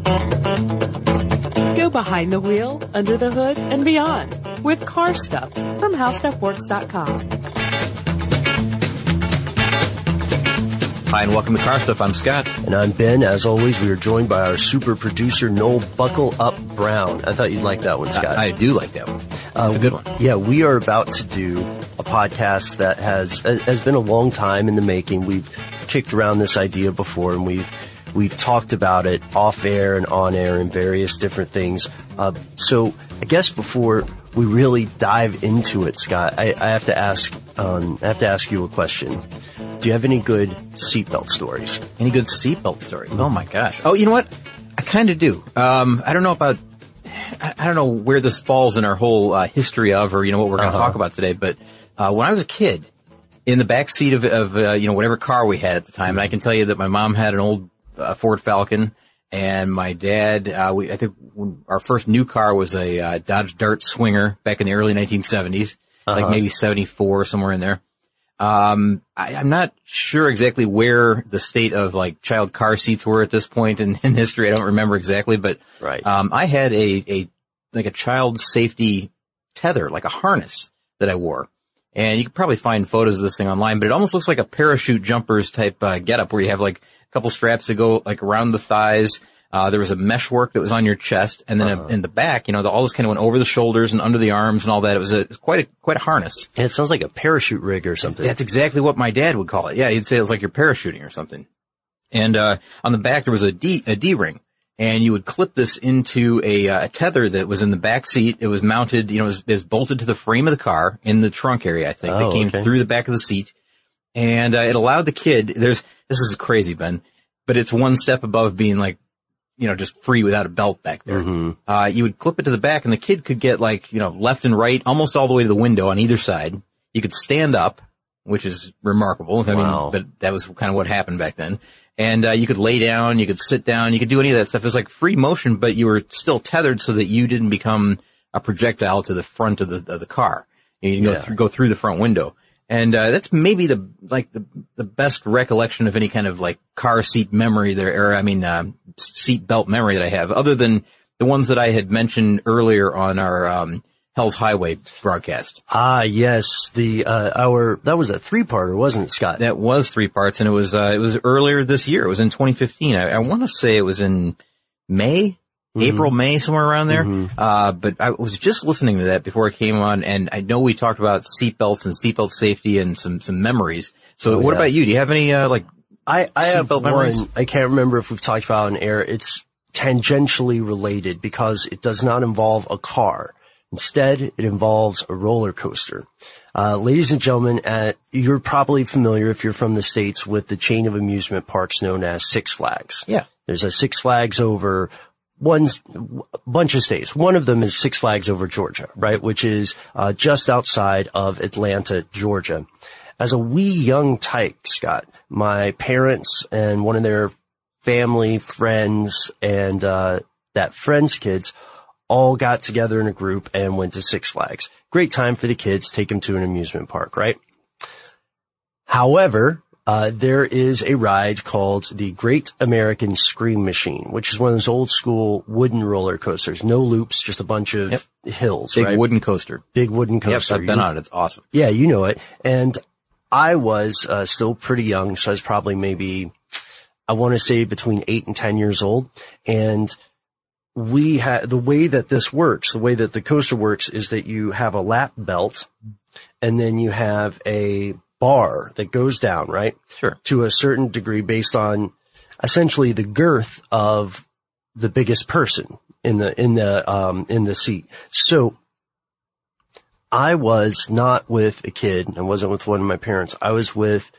Go behind the wheel, under the hood, and beyond with Car Stuff from HowStuffWorks.com. Hi, and welcome to Car Stuff. I'm Scott. And I'm Ben. As always, we are joined by our super producer, Noel Buckle Up Brown. I thought you'd like that one, Scott. I do like that one. It's a good one. Yeah, we are about to do a podcast that has been a long time in the making. We've kicked around this idea before, and we've talked about it off air and on air and various different things. So I guess before we really dive into it, Scott, I have to ask you a question. Do you have any good seatbelt stories? Any good seatbelt stories? Oh my gosh. Oh, you know what? I kind of do. I don't know where this falls in our whole history of, or what we're going to talk about today. But when I was a kid, in the back seat of whatever car we had at the time, and I can tell you that my mom had an old Ford Falcon, and my dad, I think our first new car was a Dodge Dart Swinger back in the early 1970s, like maybe 74, somewhere in there. I'm not sure exactly where the state of like child car seats were at this point in history. I don't remember exactly, but right. I had a child safety tether, like a harness that I wore. And you could probably find photos of this thing online, but it almost looks like a parachute jumpers type getup where you have like a couple straps that go like around the thighs. There was a meshwork that was on your chest, and then in the back, all this kind of went over the shoulders and under the arms and all that. It was quite a harness. And it sounds like a parachute rig or something. That's exactly what my dad would call it. Yeah, he'd say it was like you're parachuting or something. And on the back there was a D-ring, and you would clip this into a tether that was in the back seat. It was mounted, it was bolted to the frame of the car in the trunk area, I think. It came through the back of the seat, and it allowed the kid. This is crazy, Ben, but it's one step above being like, just free without a belt back there. Mm-hmm. You would clip it to the back, and the kid could get left and right, almost all the way to the window on either side. You could stand up, which is remarkable. Wow. But that was kind of what happened back then. And you could lay down, you could sit down, you could do any of that stuff. It was like free motion, but you were still tethered so that you didn't become a projectile to the front of the car. You go through the front window. And that's maybe the best recollection of any kind of like car seat memory there, or seat belt memory that I have, other than the ones that I had mentioned earlier on our Hell's Highway broadcast. Ah, yes, that was a 3-parter, wasn't it, Scott? That was 3 parts, and it was earlier this year. It was in 2015. I want to say it was in May. April, May, somewhere around there. Mm-hmm. But I was just listening to that before I came on, and I know we talked about seatbelts and seatbelt safety and some memories. So what about you? Do you have any, I have one. Memories? I can't remember if we've talked about it on air. It's tangentially related because it does not involve a car. Instead, it involves a roller coaster. Ladies and gentlemen, you're probably familiar if you're from the States with the chain of amusement parks known as Six Flags. Yeah. There's a Six Flags over bunch of states. One of them is Six Flags over Georgia, right? Which is, just outside of Atlanta, Georgia. As a wee young tyke, Scott, my parents and one of their family friends and, that friend's kids all got together in a group and went to Six Flags. Great time for the kids, take them to an amusement park, right? However, there is a ride called the Great American Scream Machine, which is one of those old school wooden roller coasters. No loops, just a bunch of hills, Big right? wooden coaster. Big wooden coaster. Yep, I've been on it. It's awesome. Yeah, you know it. And I was still pretty young, so I was probably maybe, I want to say between 8 and 10 years old. And we had, the way that this works, the way that the coaster works is that you have a lap belt and then you have a bar that goes down, right? Sure. To a certain degree based on essentially the girth of the biggest person in the seat. So I was not with a kid. I wasn't with one of my parents. I was with,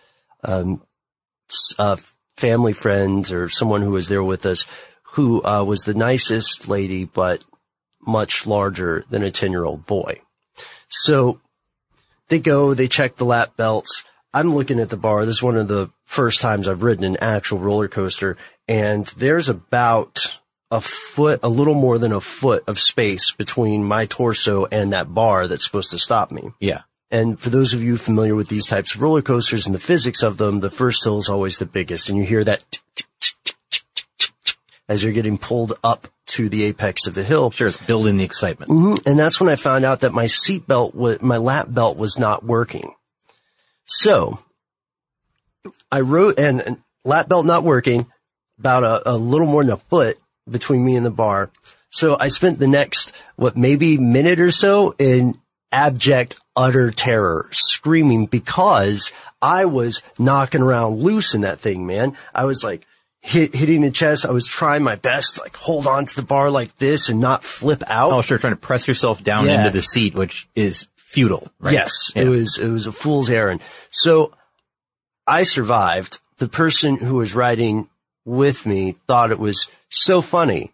a family friend or someone who was there with us who, was the nicest lady, but much larger than a 10-year-old boy. So they check the lap belts. I'm looking at the bar. This is one of the first times I've ridden an actual roller coaster, and there's about a little more than a foot of space between my torso and that bar that's supposed to stop me. Yeah. And for those of you familiar with these types of roller coasters and the physics of them, the first hill is always the biggest, and you hear that as you're getting pulled up to the apex of the hill. Sure, it's building the excitement. Mm-hmm. And that's when I found out that my my lap belt was not working. So I wrote, and lap belt not working, about a little more than a foot between me and the bar. So I spent the next, maybe minute or so in abject, utter terror, screaming because I was knocking around loose in that thing, man. I was like hitting the chest. I was trying my best to like hold on to the bar like this and not flip out. Oh, sure. Trying to press yourself down into the seat, which is futile, right? Yes. Yeah. It was a fool's errand. So I survived. The person who was riding with me thought it was so funny,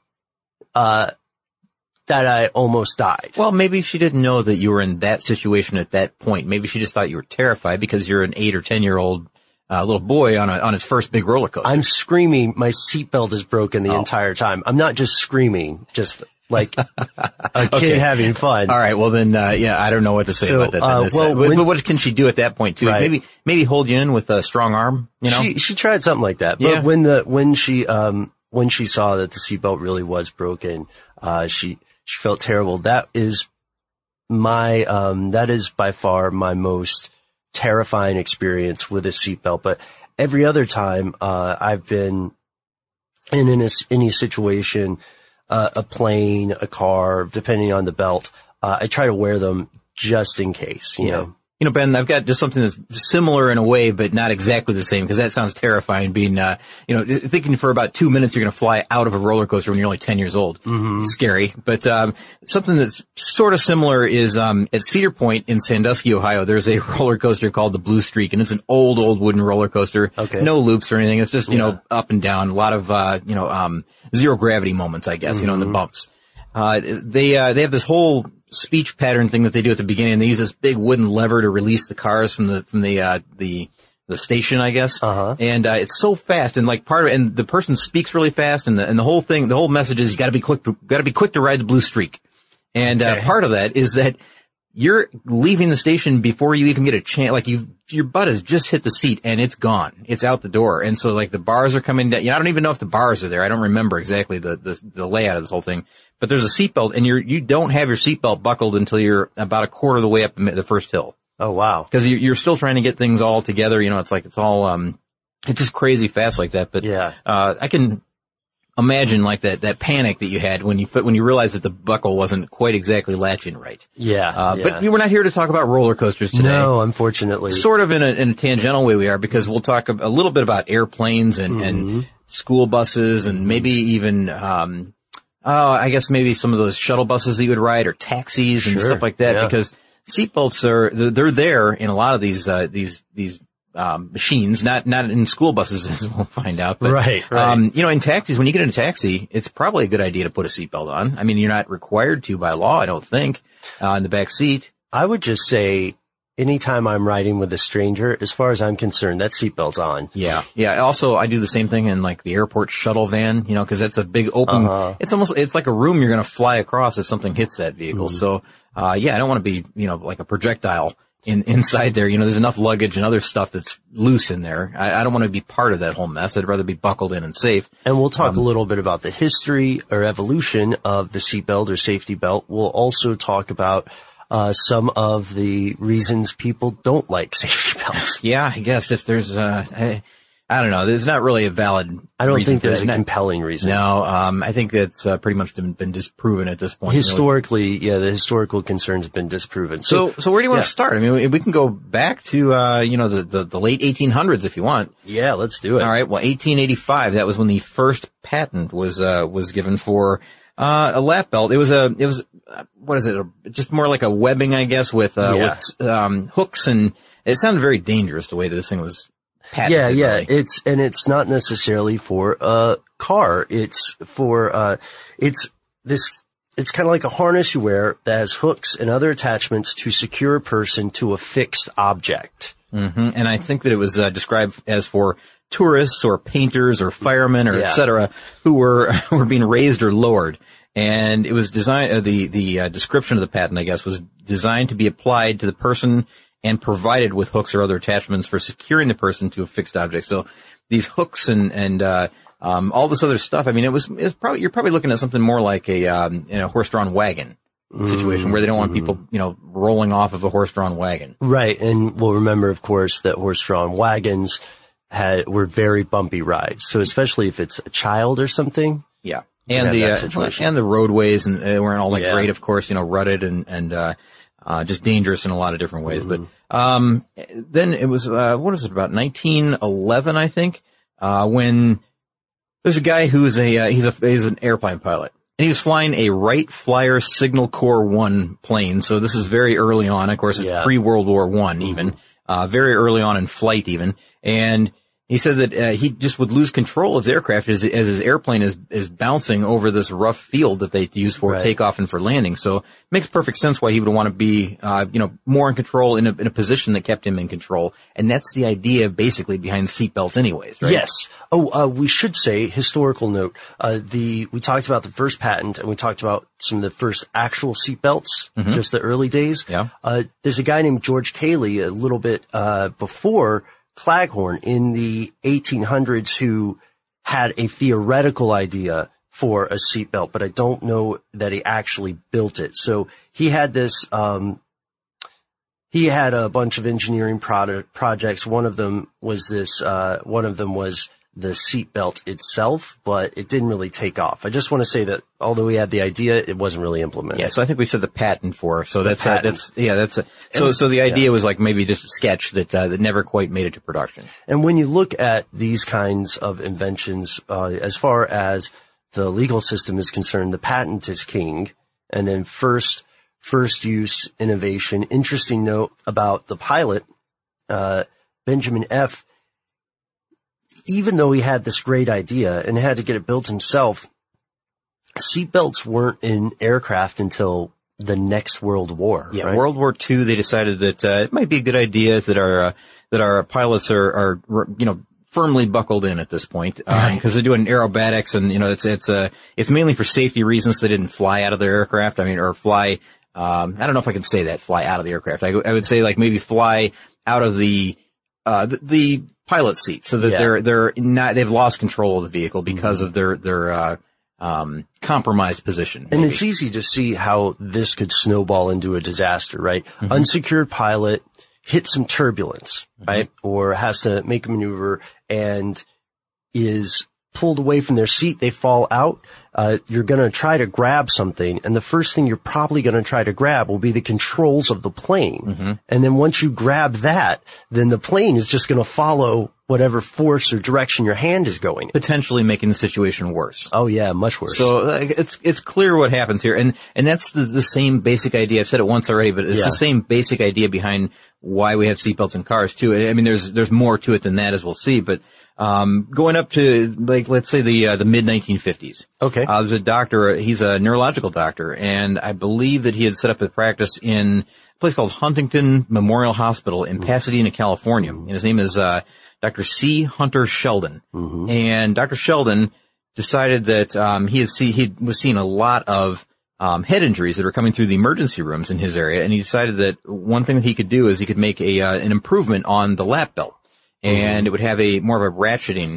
that I almost died. Well, maybe she didn't know that you were in that situation at that point. Maybe she just thought you were terrified because you're an 8 or 10-year-old little boy on his first big roller coaster. I'm screaming. My seatbelt is broken the entire time. I'm not just screaming, just like a kid having fun. All right. Well, then, I don't know what to say about that. But what can she do at that point too? Right. Maybe hold you in with a strong arm. You know, she tried something like that. But when she saw that the seatbelt really was broken, she felt terrible. That is by far my most terrifying experience with a seatbelt. But every other time, I've been in any situation, a plane, a car, depending on the belt, I try to wear them just in case, you know. You know, Ben, I've got just something that's similar in a way, but not exactly the same, because that sounds terrifying, being, thinking for about 2 minutes you're going to fly out of a roller coaster when you're only 10 years old. Mm-hmm. Scary. But, something that's sort of similar is, at Cedar Point in Sandusky, Ohio, there's a roller coaster called the Blue Streak, and it's an old wooden roller coaster. Okay. No loops or anything. It's just, up and down, a lot of, zero gravity moments, I guess, in the bumps. They have this whole speech pattern thing that they do at the beginning. They use this big wooden lever to release the cars from the station, I guess. Uh-huh. And it's so fast, and like part of it, and the person speaks really fast, and the whole thing, the whole message is you got to be quick to ride the Blue Streak. And part of that is that you're leaving the station before you even get a chance. Like your butt has just hit the seat and it's gone. It's out the door. And so like the bars are coming down. I don't even know if the bars are there. I don't remember exactly the layout of this whole thing. But there's a seatbelt, and you don't have your seatbelt buckled until you're about a quarter of the way up the first hill. Oh, wow. Because you're still trying to get things all together. It's all, it's just crazy fast like that. But, I can imagine like that panic that you had when you realized that the buckle wasn't quite exactly latching right. Yeah. But we're not here to talk about roller coasters today. No, unfortunately. Sort of in a tangential way we are, because we'll talk a little bit about airplanes and school buses, and maybe even, I guess maybe some of those shuttle buses that you would ride, or taxis and stuff like that, because seatbelts they're there in a lot of these machines, not in school buses, as we'll find out. But, right. In taxis, when you get in a taxi, it's probably a good idea to put a seatbelt on. I mean, you're not required to by law, I don't think, in the back seat. I would just say, anytime I'm riding with a stranger, as far as I'm concerned, that seatbelt's on. Yeah. Yeah. Also, I do the same thing in like the airport shuttle van, cause that's a big open, it's like a room you're going to fly across if something hits that vehicle. Mm-hmm. So, I don't want to be, like a projectile inside there. There's enough luggage and other stuff that's loose in there. I don't want to be part of that whole mess. I'd rather be buckled in and safe. And we'll talk a little bit about the history or evolution of the seatbelt or safety belt. We'll also talk about some of the reasons people don't like safety belts. Yeah, I guess if there's, I don't know, there's not really a valid I don't reason think there's a compelling reason. No, I think that's pretty much been disproven at this point. Historically, the historical concerns have been disproven. So where do you want to start? I mean, we can go back to, the late 1800s if you want. Yeah, let's do it. All right. Well, 1885, that was when the first patent was given for, a lap belt. It was what is it? Just more like a webbing, I guess, with hooks, and it sounded very dangerous the way that this thing was patented. Yeah. Really. It's not necessarily for a car. It's for, it's kind of like a harness you wear that has hooks and other attachments to secure a person to a fixed object. Mm-hmm. And I think that it was described as for tourists or painters or firemen or et cetera, who were being raised or lowered. And it was designed, the description of the patent, I guess, was designed to be applied to the person and provided with hooks or other attachments for securing the person to a fixed object. So these hooks and all this other stuff. I mean, it's probably, you're probably looking at something more like a horse-drawn wagon situation where they don't want people, rolling off of a horse-drawn wagon. Right. And we'll remember, of course, that horse-drawn wagons were very bumpy rides. So especially if it's a child or something. Yeah. And the roadways weren't all great, of course, rutted and just dangerous in a lot of different ways. But, then it was, what is it, about 1911, I think, when there's a guy who's he's an airplane pilot. And he was flying a Wright Flyer Signal Corps 1 plane. So this is very early on. Of course, it's pre-World War I even, very early on in flight even. And he said that he just would lose control of his aircraft as his airplane is bouncing over this rough field that they use for takeoff and for landing. So it makes perfect sense why he would want to be, more in control in a position that kept him in control. And that's the idea basically behind seatbelts anyways, right? Yes. Oh, we should say, historical note, we talked about the first patent and we talked about some of the first actual seatbelts, just the early days. Yeah. There's a guy named George Cayley a little bit, before Claghorn in the 1800s who had a theoretical idea for a seatbelt, but I don't know that he actually built it. So he had this, he had a bunch of engineering projects. One of them was the seatbelt itself, but it didn't really take off. I just want to say that although we had the idea, it wasn't really implemented. Yeah, so I think we said the patent for, so so the idea was like maybe just a sketch that never quite made it to production. And when you look at these kinds of inventions, as far as the legal system is concerned, the patent is king. And then first use innovation. Interesting note about the pilot, Benjamin F. Even though he had this great idea and had to get it built himself, seatbelts weren't in aircraft until the next World War. Yeah, right? World War II, they decided that it might be a good idea that our pilots are firmly buckled in at this point, because they're doing aerobatics and it's mainly for safety reasons. They didn't fly out of their aircraft. I mean, or fly. I don't know if I can say that, fly out of the aircraft. I would say like maybe fly out of the pilot seat so that they've lost control of the vehicle because of their compromised position. Maybe. And it's easy to see how this could snowball into a disaster, right? Unsecured pilot hits some turbulence, right? Or has to make a maneuver and is pulled away from their seat. They fall out. You're going to try to grab something, and the first thing you're probably going to try to grab will be the controls of the plane. And then once you grab that, then the plane is just going to follow whatever force or direction your hand is going in. Potentially making the situation worse. Oh yeah, much worse. So it's clear what happens here, and that's the same basic idea. I've said it once already, but it's the same basic idea behind why we have seatbelts in cars too. I mean, there's more to it than that, as we'll see, but going up to, like, let's say the mid 1950s. Okay. There's a doctor, he's a neurological doctor, and I believe that he had set up a practice in a place called Huntington Memorial Hospital in Pasadena, California. And his name is, Dr. C. Hunter Sheldon. And Dr. Sheldon decided that, he was seeing a lot of, head injuries that were coming through the emergency rooms in his area. And he decided that one thing that he could do is he could make an improvement on the lap belt. And it would have more of a ratcheting,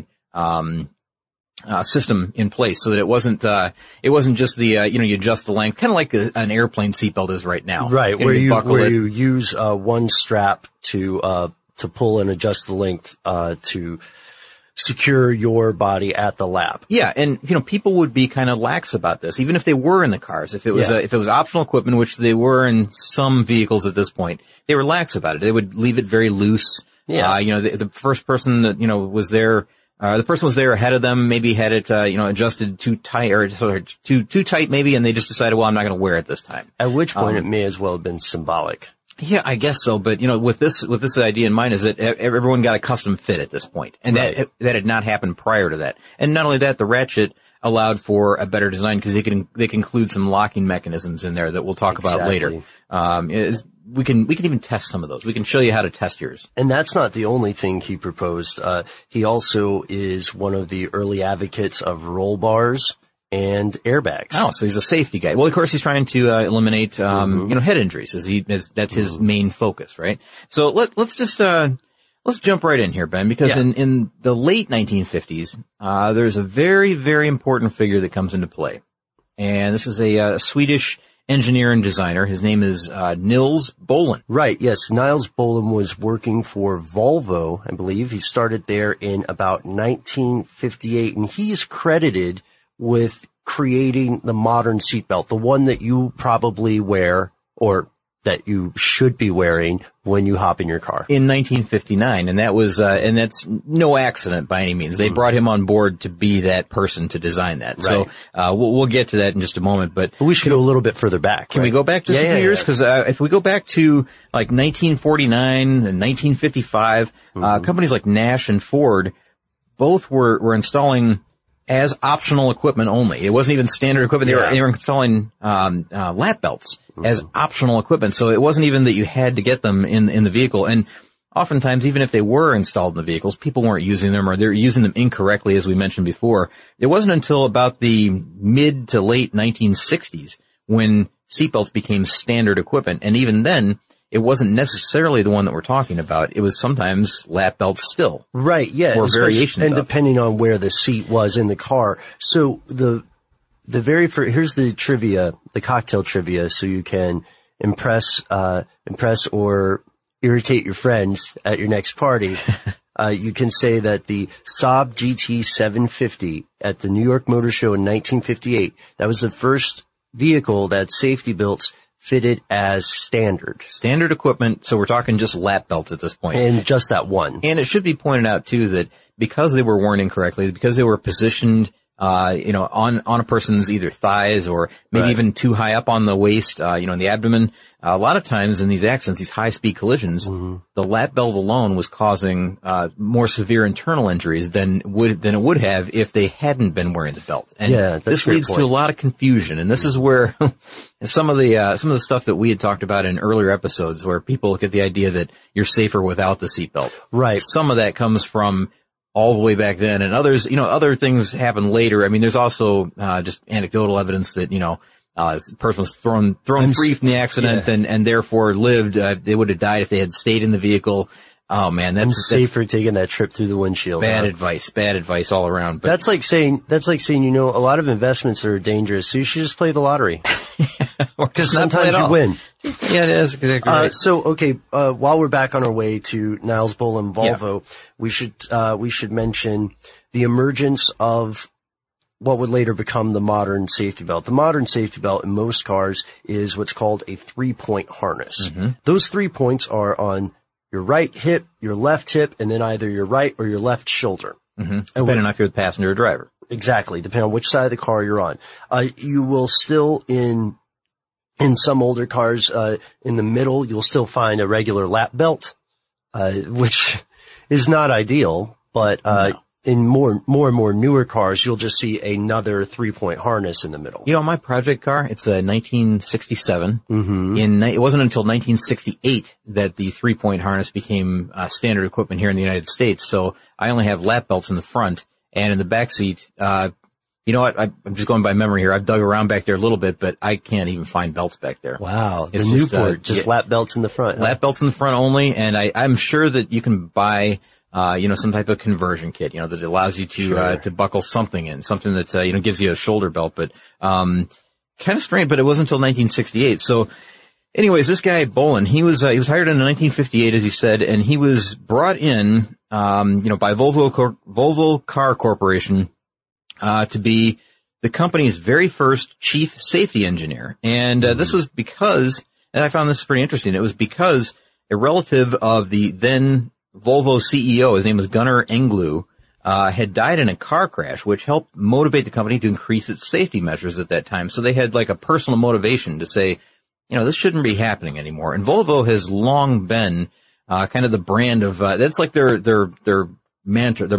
system in place so that it wasn't just the, you adjust the length, kind of like an airplane seatbelt is right now. Right. Where you use, one strap to pull and adjust the length, to secure your body at the lap. Yeah. And, people would be kind of lax about this, even if they were in the cars. If it was optional equipment, which they were in some vehicles at this point, they were lax about it. They would leave it very loose. Yeah. The first person that, was there, the person was there ahead of them, maybe had it, adjusted too tight or too tight maybe, and they just decided, well, I'm not going to wear it this time. At which point it may as well have been symbolic. Yeah, I guess so. But, with this idea in mind is that everyone got a custom fit at this point. And that had not happened prior to that. And not only that, the ratchet allowed for a better design because they can include some locking mechanisms in there that we'll talk about later. We can even test some of those. We can show you how to test yours. And that's not the only thing he proposed. He also is one of the early advocates of roll bars and airbags. Oh, so he's a safety guy. Well, of course, he's trying to eliminate head injuries. That's his main focus, right? So let's Let's jump right in here, Ben, because in the late 1950s, there's a very, very important figure that comes into play. And this is a Swedish engineer and designer. His name is Nils Bohlin. Right, yes. Nils Bohlin was working for Volvo, I believe. He started there in about 1958, and he's credited with creating the modern seatbelt, the one that you probably wear, or that you should be wearing when you hop in your car. In 1959, and that was, and that's no accident by any means. They brought him on board to be that person to design that. Right. So, we'll get to that in just a moment, but we should go a little bit further back. Can we go back just a few years? Because, if we go back to like 1949 and 1955, companies like Nash and Ford both were installing as optional equipment only. It wasn't even standard equipment. They were installing, lap belts as optional equipment. So it wasn't even that you had to get them in the vehicle. And oftentimes, even if they were installed in the vehicles, people weren't using them, or they're using them incorrectly, as we mentioned before. It wasn't until about the mid to late 1960s when seatbelts became standard equipment. And even then, it wasn't necessarily the one that we're talking about. It was sometimes lap belts still. Right, yeah. Or variations and depending on where the seat was in the car. So the very first, here's the trivia, the cocktail trivia, so you can impress or irritate your friends at your next party. You can say that the Saab GT 750 at the New York Motor Show in 1958, that was the first vehicle that safety belts fitted as standard equipment. So we're talking just lap belts at this point. And just that one. And it should be pointed out too that because they were worn incorrectly, because they were positioned, on a person's either thighs or maybe even too high up on the waist, in the abdomen, a lot of times in these accidents, these high-speed collisions, the lap belt alone was causing, more severe internal injuries than it would have if they hadn't been wearing the belt. And this leads to a lot of confusion. And this is where some of the stuff that we had talked about in earlier episodes, where people get the idea that you're safer without the seatbelt. Right. Some of that comes from all the way back then, and others, other things happen later. I mean, there's also, just anecdotal evidence that, a person was thrown free from the accident and therefore lived. They would have died if they had stayed in the vehicle. Oh man, that's safer taking that trip through the windshield. Bad advice all around. But that's like saying, a lot of investments are dangerous, so you should just play the lottery. Or just sometimes you win. Yeah, that's exactly right. So, while we're back on our way to Nils Bohlin Volvo, we should mention the emergence of what would later become the modern safety belt. The modern safety belt in most cars is what's called a 3-point harness. Those 3 points are on your right hip, your left hip, and then either your right or your left shoulder. Depending on if you're the passenger or driver. Exactly, depending on which side of the car you're on. You will still in some older cars, in the middle, you'll still find a regular lap belt, which is not ideal, but, in more and more newer cars, you'll just see another 3-point harness in the middle. My project car, it's a 1967. It wasn't until 1968 that the 3-point harness became standard equipment here in the United States. So I only have lap belts in the front, and in the back seat, you know what? I'm just going by memory here. I've dug around back there a little bit, but I can't even find belts back there. Wow. The Newport, just lap belts in the front. Lap belts in the front only, and I'm sure that you can buy some type of conversion kit, that allows you to buckle something in, something that, gives you a shoulder belt, but, kind of strange, but it wasn't until 1968. So anyways, this guy, Bohlin, he was hired in 1958, as you said, and he was brought in, by Volvo Car Corporation, to be the company's very first chief safety engineer. And, this was because, and I found this pretty interesting, it was because a relative of the then Volvo CEO, his name was Gunnar Englu, had died in a car crash, which helped motivate the company to increase its safety measures at that time. So they had like a personal motivation to say, this shouldn't be happening anymore. And Volvo has long been, kind of the brand of, that's like their mantra,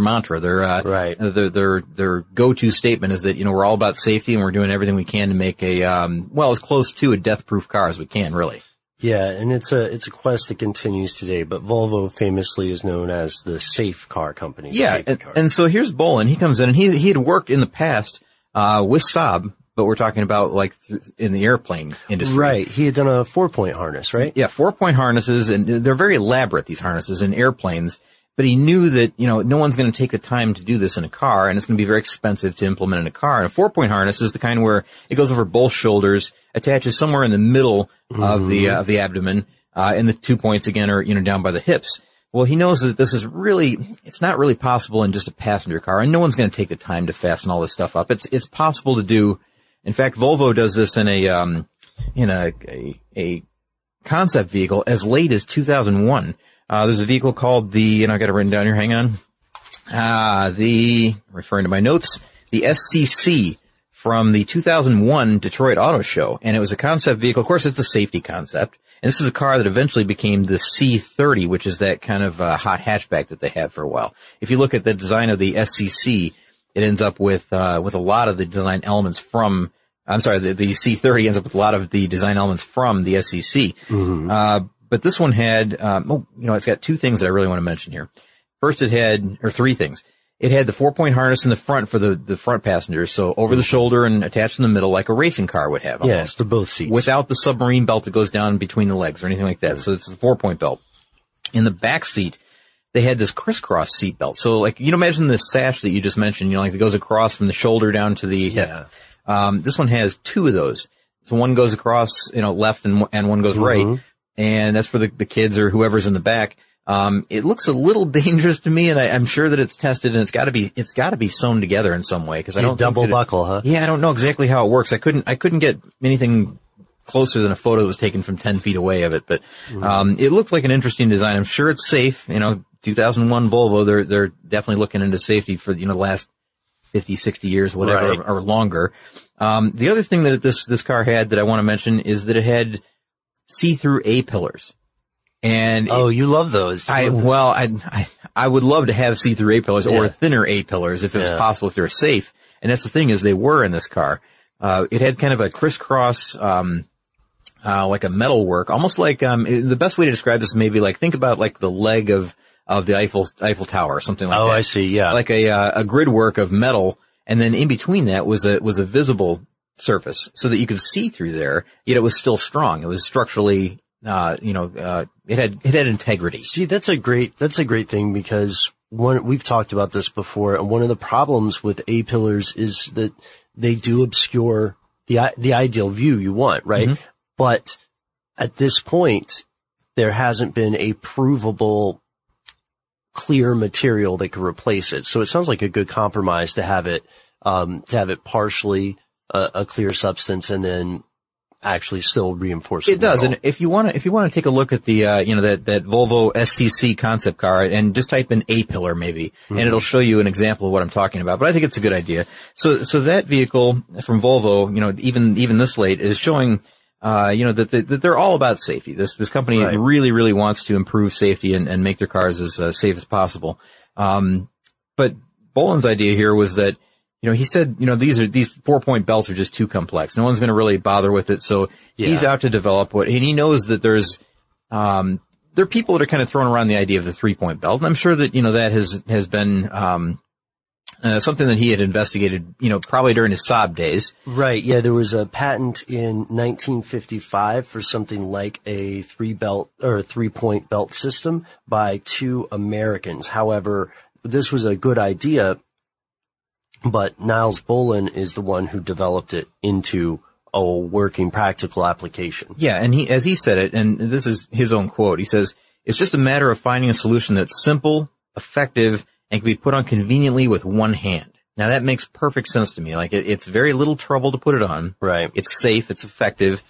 their go-to statement is that, we're all about safety and we're doing everything we can to make as close to a death-proof car as we can, really. Yeah, and it's a quest that continues today, but Volvo famously is known as the safe car company. Yeah, and so here's Bohlin. He comes in and he had worked in the past, with Saab, but we're talking about like in the airplane industry. Right. He had done a 4-point harness, right? Yeah, 4-point harnesses, and they're very elaborate, these harnesses in airplanes. but he knew that, no one's going to take the time to do this in a car, and it's going to be very expensive to implement in a car. And a 4-point harness is the kind where it goes over both shoulders, attaches somewhere in the middle of the abdomen, and the 2 points again are, down by the hips. Well, he knows that it's not really possible in just a passenger car, and no one's going to take the time to fasten all this stuff up. It's possible to do. In fact, Volvo does this in a concept vehicle as late as 2001. There's a vehicle called I got it written down here, hang on. Referring to my notes, the SCC from the 2001 Detroit Auto Show. And it was a concept vehicle. Of course, it's a safety concept. And this is a car that eventually became the C30, which is that kind of hot hatchback that they had for a while. If you look at the design of the SCC, it ends up with a lot of the design elements from, the C30 ends up with a lot of the design elements from the SCC. But this one had, it's got two things that I really want to mention here. First, three things. It had the 4-point harness in the front for the front passengers, so over the shoulder and attached in the middle like a racing car would have. Yes, for both seats. Without the submarine belt that goes down between the legs or anything like that. So it's the 4-point belt. In the back seat, they had this crisscross seat belt. So imagine this sash that you just mentioned, that goes across from the shoulder down to the hip. This one has two of those. So one goes across, left and one goes right. And that's for the kids or whoever's in the back. It looks a little dangerous to me, and I'm sure that it's tested, and it's got to be sewn together in some way, because I don't double buckle, huh? Yeah, I don't know exactly how it works. I couldn't get anything closer than a photo that was taken from 10 feet away of it, but it looked like an interesting design. I'm sure it's safe. 2001 Volvo, they're definitely looking into safety for the last 50, 60 years, whatever, right, or longer. The other thing that this car had that I want to mention is that it had see-through A-pillars. And you love those. I would love to have see-through A-pillars or thinner A-pillars if it was possible, if they were safe. And that's the thing, is they were in this car. It had kind of a crisscross, like a metal work, almost like, the best way to describe this maybe think about like the leg of the Eiffel Tower or something like that. Oh, I see, yeah. Like a grid work of metal, and then in between that was a visible surface so that you could see through there, yet it was still strong. It was structurally, it had integrity. See, that's a great thing, because we've talked about this before, and one of the problems with A-pillars is that they do obscure the ideal view you want, right? Mm-hmm. But at this point, there hasn't been a provable clear material that could replace it. So it sounds like a good compromise to have it partially a clear substance and then actually still reinforce it. It does. And if you want to take a look at the, that Volvo SCC concept car and just type in A-pillar maybe, and it'll show you an example of what I'm talking about. But I think it's a good idea. So that vehicle from Volvo, even this late is showing, that they're all about safety. This company really, really wants to improve safety and make their cars as safe as possible. But Boland's idea here was that, he said, these 4-point belts are just too complex. No one's going to really bother with it. So he's out to develop and he knows that there are people that are kind of throwing around the idea of the 3-point belt. And I'm sure that, that has been, something that he had investigated, probably during his Saab days. Right. Yeah. There was a patent in 1955 for something like a 3-point belt system by two Americans. However, this was a good idea, but Niles Boland is the one who developed it into a working practical application. Yeah. And as he said it, and this is his own quote, he says, "It's just a matter of finding a solution that's simple, effective, and can be put on conveniently with one hand." Now that makes perfect sense to me. It's very little trouble to put it on. Right. It's safe. It's effective.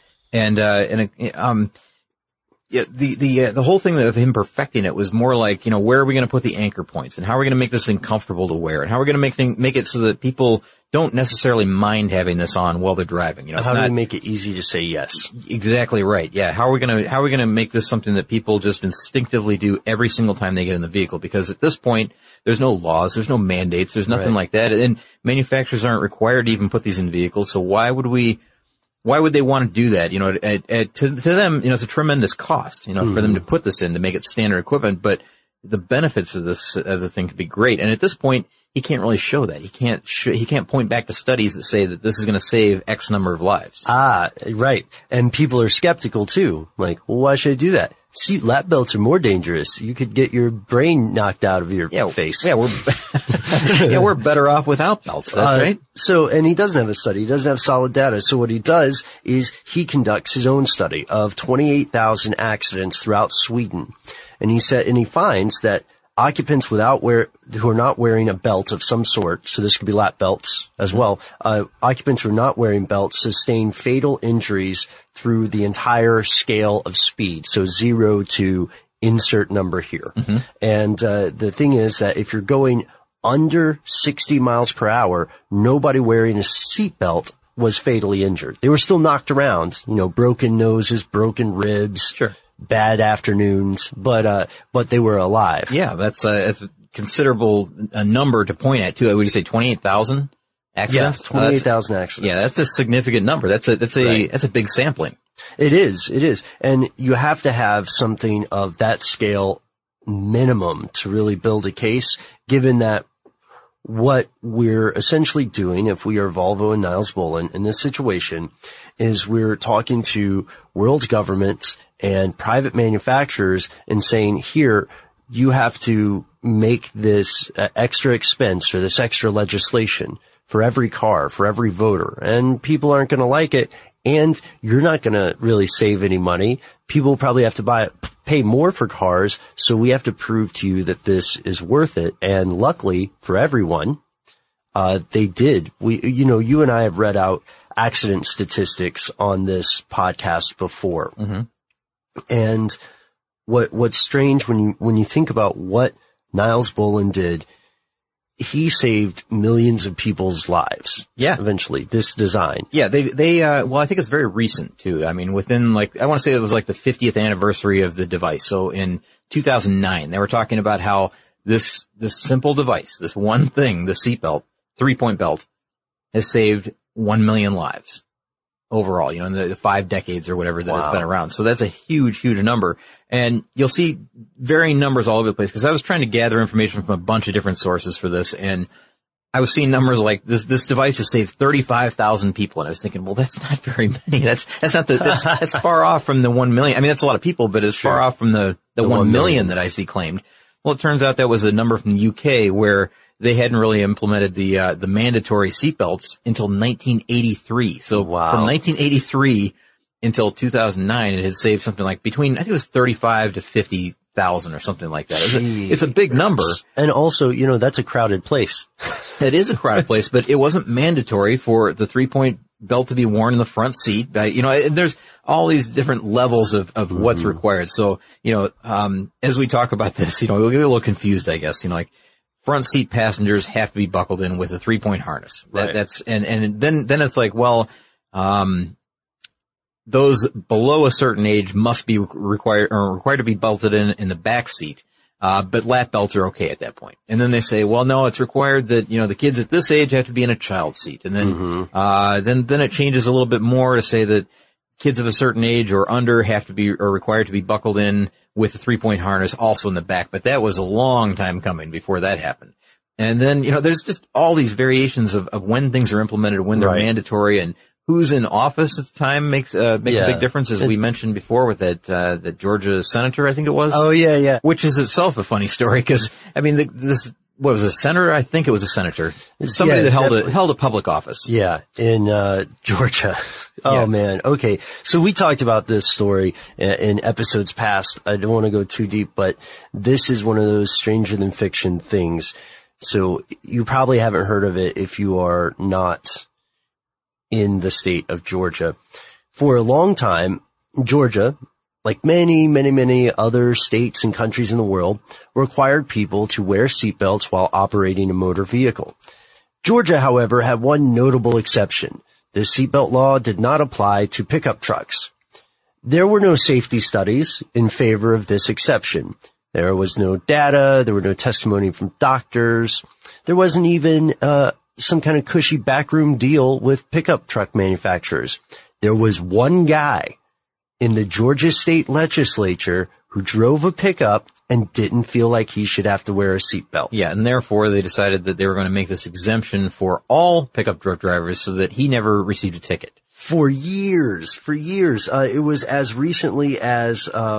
The whole thing of him perfecting it was more like, where are we going to put the anchor points, and how are we going to make this thing comfortable to wear, and how are we going to make it so that people don't necessarily mind having this on while they're driving. How do we make it easy to say yes? Exactly right. Yeah. How are we going to make this something that people just instinctively do every single time they get in the vehicle? Because at this point, there's no laws, there's no mandates, there's nothing like that, and manufacturers aren't required to even put these in vehicles. So why would they want to do that? To them, it's a tremendous cost, for them to put this in, to make it standard equipment, but the benefits of the thing could be great. And at this point, he can't really show that. He can't point back to studies that say that this is going to save X number of lives. Ah, right. And people are skeptical too. Like, well, why should I do that? lap belts are more dangerous. You could get your brain knocked out of your face. Yeah, we're better off without belts. That's right. So, and he doesn't have a study. He doesn't have solid data. So what he does is he conducts his own study of 28,000 accidents throughout Sweden. And he finds that occupants who are not wearing a belt of some sort, so this could be lap belts as well, occupants who are not wearing belts sustain fatal injuries through the entire scale of speed. So 0 to insert number here. Mm-hmm. And the thing is that if you're going under 60 miles per hour, nobody wearing a seatbelt was fatally injured. They were still knocked around, broken noses, broken ribs. Sure. Bad afternoons, but they were alive. Yeah, that's a considerable number to point at too. Would you say 28,000 accidents? Yeah, 28,000 accidents. Yeah, that's a significant number. That's a big sampling. It is. And you have to have something of that scale minimum to really build a case, given that what we're essentially doing, if we are Volvo and Niles Boland in this situation, is we're talking to world governments and private manufacturers and saying, here, you have to make this extra expense or this extra legislation for every car, for every voter. And people aren't going to like it. And you're not going to really save any money. People probably have to pay more for cars. So we have to prove to you that this is worth it. And luckily for everyone, they did. You and I have read out accident statistics on this podcast before. Mm-hmm. And what's strange when you think about what Niles Boland did, he saved millions of people's lives. Yeah. Eventually, this design. Yeah, well, I think it's very recent too. I mean, within I want to say it was the 50th anniversary of the device. So in 2009, they were talking about how this simple device, this one thing, the seatbelt, 3-point belt, has saved 1 million lives overall, in the 5 decades or whatever that it's been around. So that's a huge, huge number. And you'll see varying numbers all over the place, because I was trying to gather information from a bunch of different sources for this, and I was seeing numbers like this device has saved 35,000 people, and I was thinking, well, that's not very many. That's far off from the 1 million. I mean, that's a lot of people, but it's far off from the 1 million that I see claimed. Well, it turns out that was a number from the UK where they hadn't really implemented the mandatory seatbelts until 1983. So from 1983 until 2009, it had saved something like between, I think it was 35 to 50,000 or something like that. It's a big number. And also, that's a crowded place. It is a crowded place, but it wasn't mandatory for the 3-point belt to be worn in the front seat. There's all these different levels of what's required. So, as we talk about this, we'll get a little confused, I guess, front seat passengers have to be buckled in with a 3-point harness. Right. And then it's like, well, those below a certain age must be required to be belted in the back seat. But lap belts are okay at that point. And then they say, well, no, it's required that, the kids at this age have to be in a child seat. And then, then it changes a little bit more to say that kids of a certain age or under are required to be buckled in with a 3-point harness also in the back. But that was a long time coming before that happened. And then, there's just all these variations of when things are implemented, when they're mandatory, and who's in office at the time makes a big difference, as we mentioned before with that Georgia senator, I think it was. Oh, yeah. Which is itself a funny story, because, I mean, what was a senator? I think it was a senator. Somebody that held a public office. Yeah, in Georgia. Oh, man. Okay. So we talked about this story in episodes past. I don't want to go too deep, but this is one of those stranger than fiction things. So you probably haven't heard of it if you are not in the state of Georgia. For a long time, Georgia, like many, many, many other states and countries in the world, required people to wear seatbelts while operating a motor vehicle. Georgia, however, had one notable exception. The seatbelt law did not apply to pickup trucks. There were no safety studies in favor of this exception. There was no data. There were no testimony from doctors. There wasn't even some kind of cushy backroom deal with pickup truck manufacturers. There was one guy in the Georgia state legislature who drove a pickup and didn't feel like he should have to wear a seatbelt. Yeah, and therefore they decided that they were going to make this exemption for all pickup truck drivers so that he never received a ticket. For years. It was as recently as,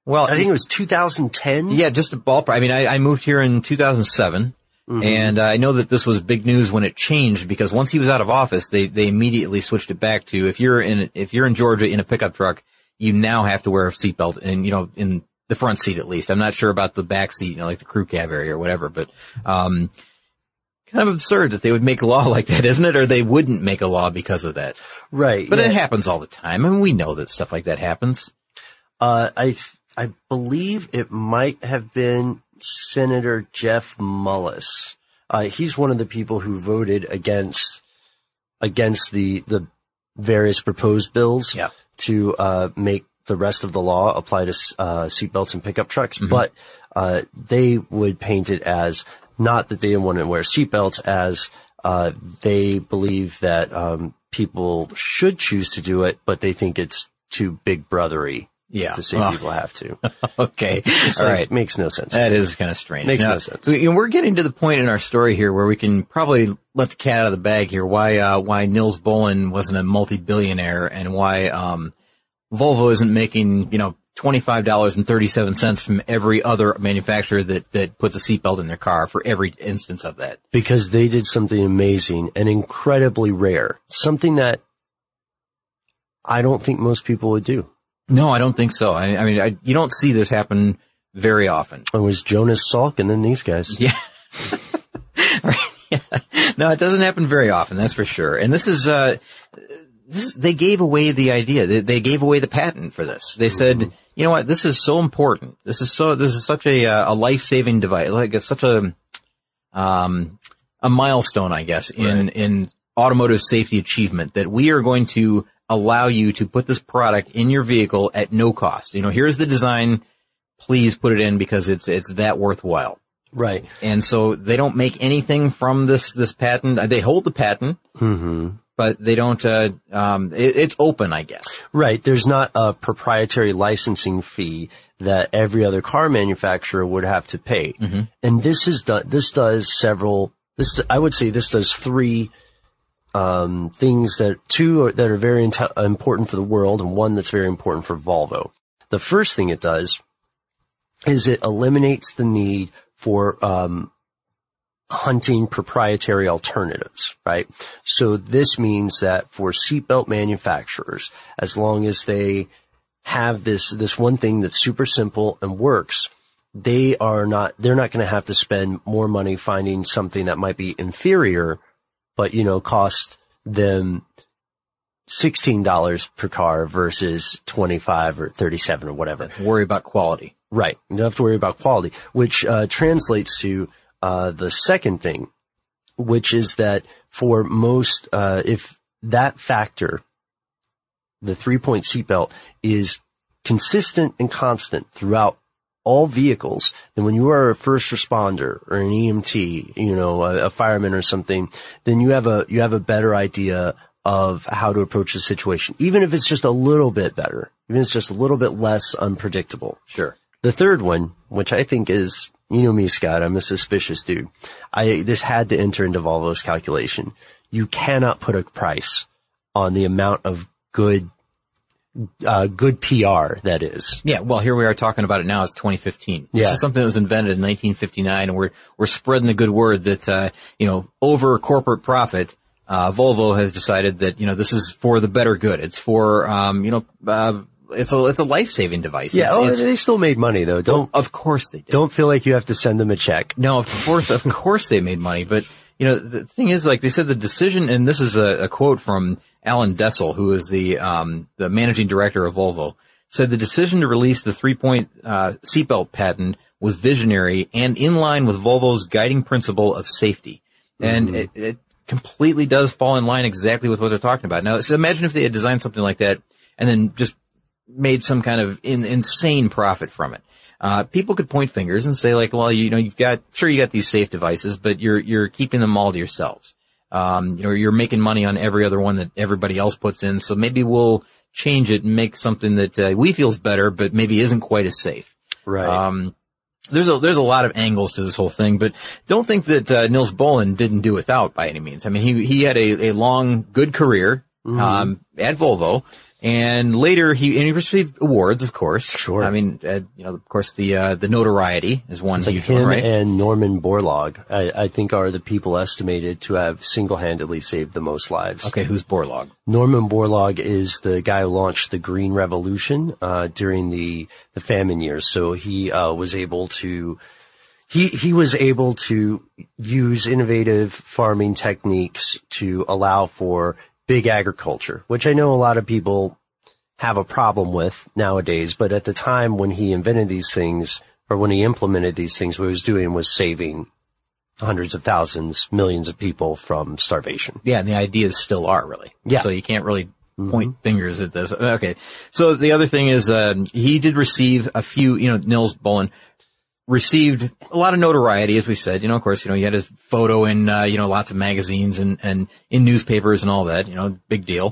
Well, I think it was 2010. Yeah, just a ballpark. I mean, I moved here in 2007. And I know that this was big news when it changed, because once he was out of office, they immediately switched it back to if you're in Georgia in a pickup truck, you now have to wear a seatbelt, and in the front seat at least. I'm not sure about the back seat, like the crew cab area or whatever, but kind of absurd that they would make a law like that, isn't it? Or they wouldn't make a law because of that. Right. But it happens all the time. I mean, we know that stuff like that happens. I believe it might have been Senator Jeff Mullis. He's one of the people who voted against the various proposed bills to make the rest of the law apply to seatbelts in pickup trucks. But they would paint it as not that they didn't want to wear seatbelts, as they believe that people should choose to do it, but they think it's too big brothery. Yeah. To say people have to. Okay. All right. Makes no sense. That is kind of strange. Makes no sense. We're getting to the point in our story here where we can probably let the cat out of the bag here. Why Nils Bohlin wasn't a multi-billionaire, and why, Volvo isn't making, $25.37 from every other manufacturer that puts a seatbelt in their car for every instance of that. Because they did something amazing and incredibly rare. Something that I don't think most people would do. No, I don't think so. I mean, you don't see this happen very often. It was Jonas Salk and then these guys. Yeah. No, it doesn't happen very often, that's for sure. And this is, they gave away the idea. They gave away the patent for this. They said, you know what, this is so important. This is such a life-saving device. Like, it's such a milestone, I guess, in automotive safety achievement, that we are going to allow you to put this product in your vehicle at no cost. Here's the design. Please put it in because it's that worthwhile. Right. And so they don't make anything from this patent. They hold the patent, but they don't, it's open, I guess. Right. There's not a proprietary licensing fee that every other car manufacturer would have to pay. And this does three things two that are very important for the world, and one that's very important for Volvo. The first thing it does is it eliminates the need for hunting proprietary alternatives, right? So this means that for seatbelt manufacturers, as long as they have this one thing that's super simple and works, they're not going to have to spend more money finding something that might be inferior, but, cost them $16 per car versus $25 or $37 or whatever. Worry about quality. Right. You don't have to worry about quality, which translates to the second thing, which is that for most, if that factor, the 3-point seatbelt, is consistent and constant throughout all vehicles, then when you are a first responder or an EMT, a fireman or something, then you have a better idea of how to approach the situation, even if it's just a little bit better, even if it's just a little bit less unpredictable. Sure. The third one, which I think is, me, Scott, I'm a suspicious dude. This had to enter into Volvo's calculation. You cannot put a price on the amount of good PR that is. Yeah, well, here we are talking about it now. It's 2015. Yeah. This is something that was invented in 1959, and we're spreading the good word that, over corporate profit, Volvo has decided that, this is for the better good. It's for, it's a life-saving device. Yeah, they still made money though. Of course they did. Don't feel like you have to send them a check. No, of course they made money, but, the thing is, like they said, the decision, and this is a quote from Alan Dessel, who is the managing director of Volvo, said the decision to release the 3-point seatbelt patent was visionary and in line with Volvo's guiding principle of safety. And it completely does fall in line exactly with what they're talking about. Now, so imagine if they had designed something like that and then just made some kind of insane profit from it. People could point fingers and say, like, well, you got these safe devices, but you're keeping them all to yourselves. You're making money on every other one that everybody else puts in, so maybe we'll change it and make something that we feel is better, but maybe isn't quite as safe. Right. There's a lot of angles to this whole thing, but don't think that Nils Bohlin didn't do without by any means. I mean, he had a long, good career at Volvo, And later he received awards, of course. Sure. I mean, of course the notoriety is one. It's like huge him one, right? and Norman Borlaug, I think are the people estimated to have single-handedly saved the most lives. Okay, who's Borlaug? Norman Borlaug is the guy who launched the Green Revolution, during the famine years. So he was able to use innovative farming techniques to allow for big agriculture, which I know a lot of people have a problem with nowadays. But at the time when he invented these things, or when he implemented these things, what he was doing was saving hundreds of thousands, millions of people from starvation. Yeah, and the ideas still are really. Yeah. So you can't really point fingers at this. Okay. So the other thing is, he did receive a few, Nils Bohlin received a lot of notoriety, as we said. Of course, he had his photo in, lots of magazines and in newspapers and all that, big deal.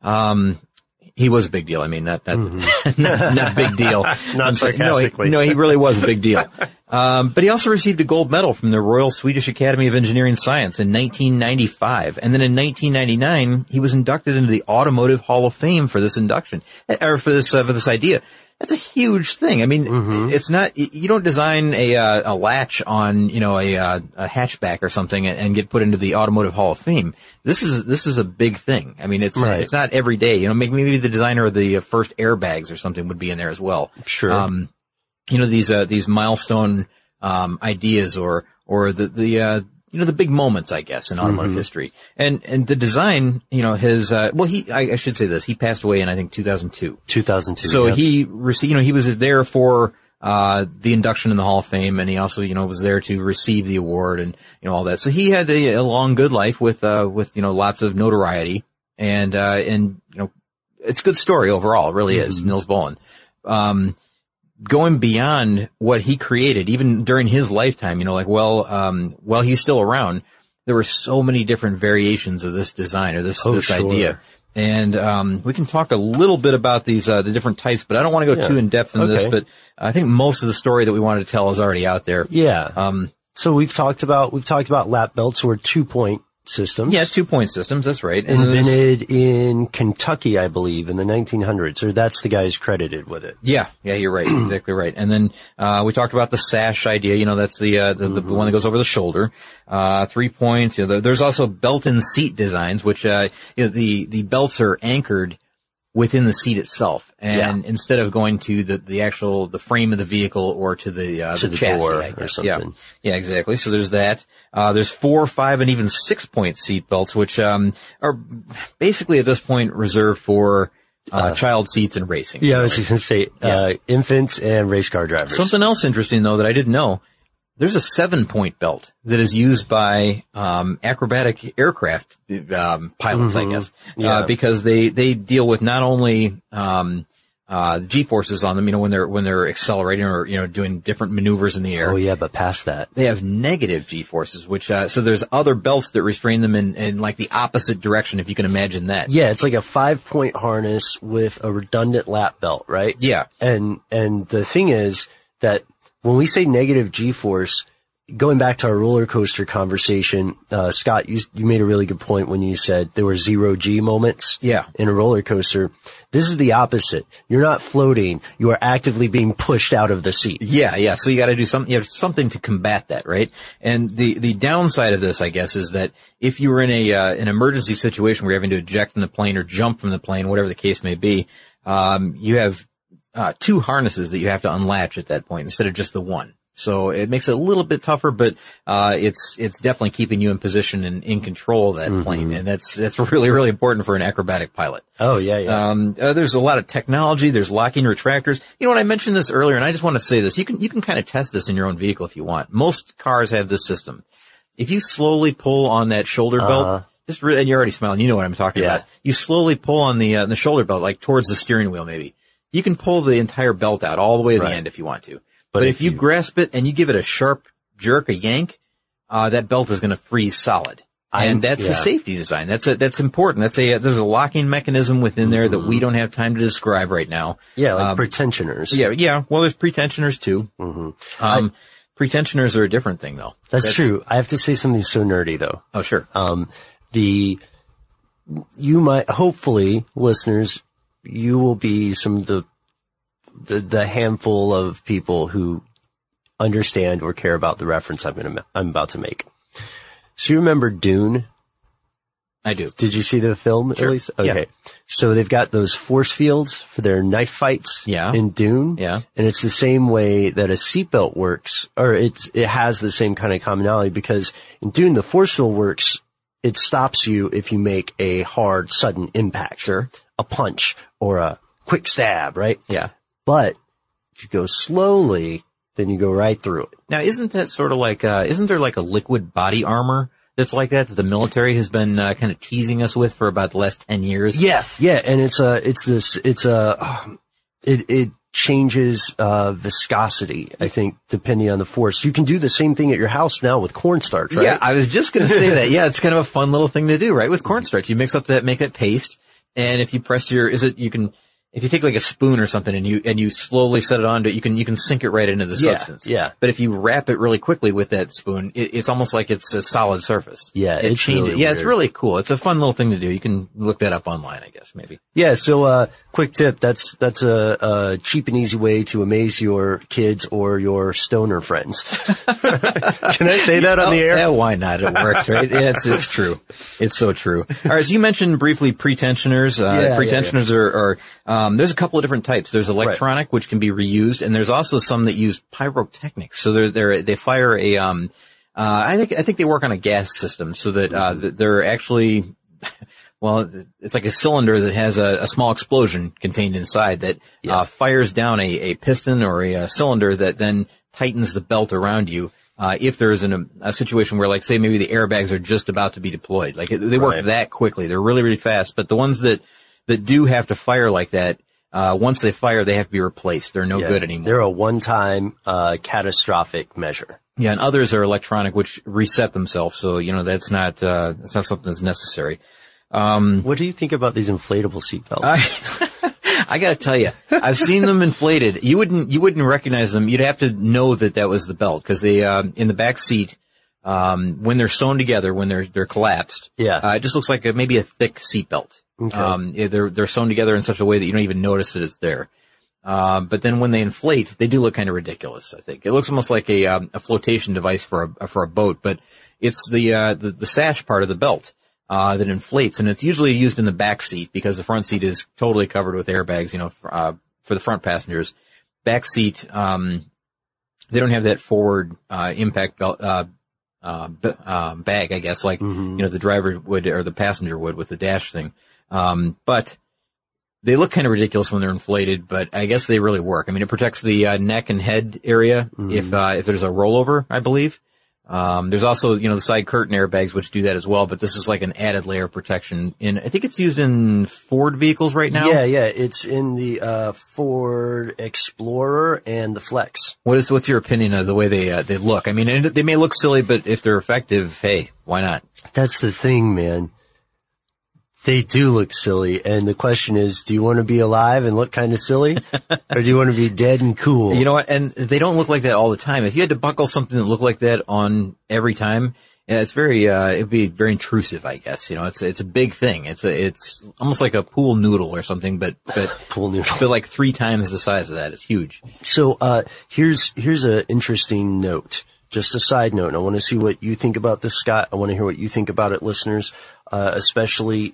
He was a big deal. I mean, not big deal. Not sarcastically. No, he really was a big deal. But he also received a gold medal from the Royal Swedish Academy of Engineering and Science in 1995. And then in 1999, he was inducted into the Automotive Hall of Fame for this induction, or for this idea. That's a huge thing. I mean, it's not, you don't design a latch on, a hatchback or something and get put into the Automotive Hall of Fame. This is a big thing. I mean, it's not every day. Maybe the designer of the first airbags or something would be in there as well. Sure. These milestone, ideas or the big moments, I guess, in automotive history. And the design, I should say this, he passed away in, I think, 2002. 2002. So he received, he was there for, the induction in the Hall of Fame, and he also, was there to receive the award and, all that. So he had a long, good life with lots of notoriety and it's a good story overall. It really is. Nils Bohlin. Going beyond what he created, even during his lifetime, while he's still around, there were so many different variations of this design or this idea. And, we can talk a little bit about these, the different types, but I don't want to go too in depth in this, but I think most of the story that we wanted to tell is already out there. Yeah. So we've talked about lap belts or 2-point systems. Yeah, 2-point systems. That's right. Invented in Kentucky, I believe, in the 1900s, or that's the guys credited with it. Yeah, you're right. Exactly right. And then, we talked about the sash idea. That's the one that goes over the shoulder. 3 points. There's also belt and seat designs, which, the belts are anchored within the seat itself. And instead of going to the frame of the vehicle or to the chassis, I guess. Yeah, exactly. So there's that. There's 4, 5, and even 6-point seat belts, which, are basically at this point reserved for, child seats and racing. Yeah, I was going to say, infants and race car drivers. Something else interesting though that I didn't know. There's a 7-point belt that is used by, acrobatic aircraft, pilots, I guess. Because they deal with not only, G-forces on them, when they're accelerating or, doing different maneuvers in the air. Oh yeah, but past that. They have negative G-forces, which, so there's other belts that restrain them in like the opposite direction, if you can imagine that. Yeah, it's like a 5-point harness with a redundant lap belt, right? Yeah. And the thing is that when we say negative G-force, going back to our roller coaster conversation, Scott, you made a really good point when you said there were 0 G moments. Yeah. In a roller coaster. This is the opposite. You're not floating. You are actively being pushed out of the seat. Yeah. So you got to do something. You have something to combat that, right? And the downside of this, I guess, is that if you were in an emergency situation where you're having to eject from the plane or jump from the plane, whatever the case may be, you have 2 harnesses that you have to unlatch at that point instead of just the one. So it makes it a little bit tougher, but it's definitely keeping you in position and in control of that plane, and that's really, really important for an acrobatic pilot. Oh yeah. There's a lot of technology. There's locking retractors. I mentioned this earlier, and I just want to say this. You can kind of test this in your own vehicle if you want. Most cars have this system. If you slowly pull on that shoulder belt, and you're already smiling, you know what I'm talking about. You slowly pull on the shoulder belt, like towards the steering wheel, maybe. You can pull the entire belt out all the way to the end if you want to. But if you grasp it and you give it a sharp jerk, a yank, that belt is going to freeze solid. And that's a safety design. That's important. There's a locking mechanism within there that we don't have time to describe right now. Yeah, like pretensioners. Yeah. Well, there's pretensioners too. Pretensioners are a different thing though. That's true. I have to say something so nerdy though. Oh, sure. You might, hopefully, listeners, you will be some of the handful of people who understand or care about the reference I'm about to make. So you remember Dune? I do. Did you see the film Sure. at least? Okay. Yeah. So they've got those force fields for their knife fights in Dune. Yeah. And it's the same way that a seatbelt works, or it has the same kind of commonality, because in Dune, the force field works, it stops you if you make a hard, sudden impact. Sure. A punch or a quick stab, right? Yeah. But if you go slowly, then you go right through it. Now, isn't that sort of like, isn't there like a liquid body armor that's like that the military has been kind of teasing us with for about the last 10 years? Yeah. And it changes, viscosity, I think, depending on the force. You can do the same thing at your house now with cornstarch, right? Yeah, I was just going to say that. Yeah, it's kind of a fun little thing to do, right? With cornstarch, you mix up make that paste, and if you press if you take like a spoon or something and you slowly set it onto it, you can sink it right into the substance. Yeah. But if you wrap it really quickly with that spoon, it's almost like it's a solid surface. Yeah, it it's changes. really Yeah, it's weird. really cool. It's a fun little thing to do. You can look that up online, I guess, maybe. Yeah. So, quick tip. That's a cheap and easy way to amaze your kids or your stoner friends. Can I say that on the air? Yeah, why not? It works, right? Yeah, it's true. It's so true. All right. So you mentioned briefly pretensioners. Pretensioners are there's a couple of different types. There's electronic, which can be reused, and there's also some that use pyrotechnics. So they fire a, I think they work on a gas system so that, they're actually, well, it's like a cylinder that has a small explosion contained inside that, fires down a piston or a cylinder that then tightens the belt around you. If there's a situation where, like, say maybe the airbags are just about to be deployed, like they work that quickly. They're really, really fast. But the ones that do have to fire like that, once they fire, they have to be replaced. They're no good anymore. They're a one-time, catastrophic measure. Yeah, and others are electronic, which reset themselves. So, that's not something that's necessary. What do you think about these inflatable seatbelts? I gotta tell you, I've seen them inflated. You wouldn't recognize them. You'd have to know that was the belt, because they, in the back seat, when they're sewn together, when they're collapsed. Yeah. It just looks like maybe a thick seat belt. Okay. They're sewn together in such a way that you don't even notice that it's there. But then when they inflate, they do look kind of ridiculous, I think. It looks almost like a flotation device for a boat, but it's the sash part of the belt, that inflates, and it's usually used in the back seat because the front seat is totally covered with airbags, for the front passengers. Back seat, they don't have that forward, impact belt, bag, I guess, like, the driver would, or the passenger would with the dash thing. But they look kind of ridiculous when they're inflated, but I guess they really work. I mean, it protects the neck and head area if there's a rollover, I believe. There's also, the side curtain airbags, which do that as well, but this is like an added layer of protection. I think it's used in Ford vehicles right now. Yeah. It's in the, Ford Explorer and the Flex. What's your opinion of the way they look? I mean, they may look silly, but if they're effective, hey, why not? That's the thing, man. They do look silly, and the question is, do you want to be alive and look kind of silly, or do you want to be dead and cool? You know what? And they don't look like that all the time. If you had to buckle something that looked like that on every time, it's it'd be very intrusive, I guess. It's a big thing. It's almost like a pool noodle or something, but Pool noodle. but like 3 times the size of that. It's huge. So, here's an interesting note. Just a side note, and I want to see what you think about this, Scott. I want to hear what you think about it, listeners, especially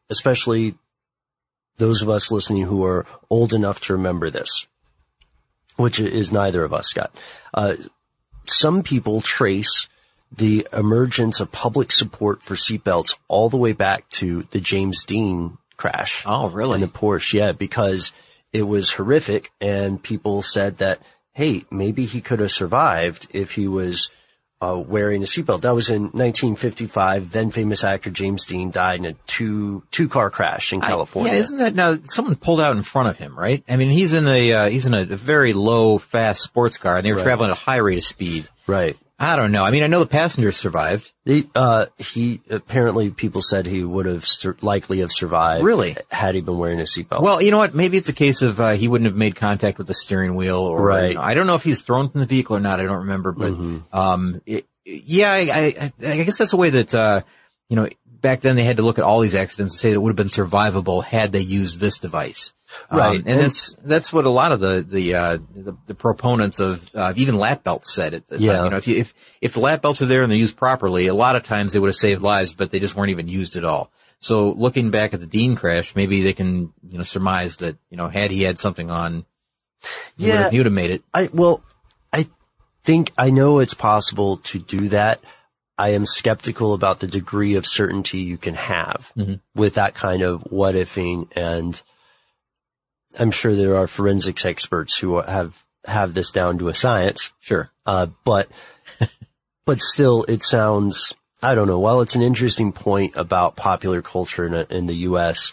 those of us listening who are old enough to remember this, which is neither of us, Scott. Some people trace the emergence of public support for seatbelts all the way back to the James Dean crash. Oh, really? In the Porsche, yeah, because it was horrific, and people said that, hey, maybe he could have survived if he was wearing a seatbelt. That was in 1955. Then famous actor James Dean died in a two-car crash in California. Yeah, isn't that now? Someone pulled out in front of him, right? I mean, he's in a very low, fast sports car, and they were traveling at a high rate of speed. Right. I don't know. I mean, I know the passengers survived. He apparently people said he would have likely have survived. Really? Had he been wearing a seatbelt. Well, you know what? Maybe it's a case of he wouldn't have made contact with the steering wheel, or right. I don't know if he's thrown from the vehicle or not. I don't remember, but I guess that's a way that back then they had to look at all these accidents and say that it would have been survivable had they used this device. Right. And that's what a lot of the proponents of even lap belts said at the time. You know, if the lap belts are there and they're used properly, a lot of times they would have saved lives, but they just weren't even used at all. So looking back at the Dean crash, maybe they can, you know, surmise that, you know, had he had something on, he would have made it. I think I know it's possible to do that. I am skeptical about the degree of certainty you can have with that kind of what-ifing, and I'm sure there are forensics experts who have this down to a science. Sure. But still, it sounds, I don't know, while it's an interesting point about popular culture in the U.S.,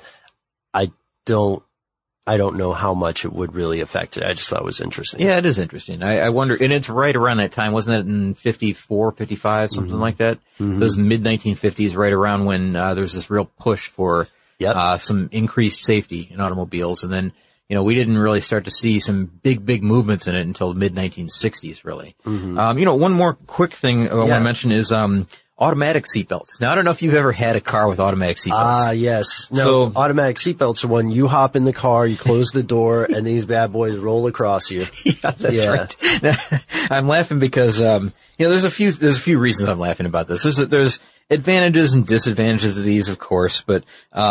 I don't know how much it would really affect it. I just thought it was interesting. Yeah, it is interesting. I wonder, and it's right around that time, wasn't it in 54, 55, something like that? It was mid-1950s, right around when there was this real push for some increased safety in automobiles. And then, you know, we didn't really start to see some big movements in it until the mid-1960s, really. You know, one more quick thing I want to mention is automatic seatbelts. Now, I don't know if you've ever had a car with automatic seatbelts. Yes. No, so, automatic seatbelts are when you hop in the car, you close the door, and these bad boys roll across you. Yeah, that's right. Now, I'm laughing because, you know, there's a few reasons I'm laughing about this. There's advantages and disadvantages of these, of course, but,